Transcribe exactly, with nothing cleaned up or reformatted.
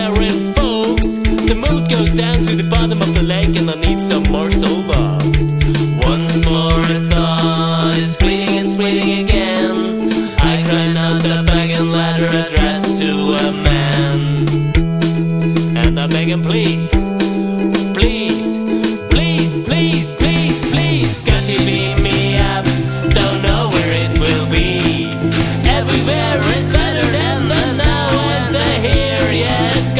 folks, the mood goes down to the bottom of the lake, and I need some more soul bath. Once more a thought, it's bleeding and bleeding again. I grind out the bag and letter addressed to a man, and I beg him, please, please, please, please,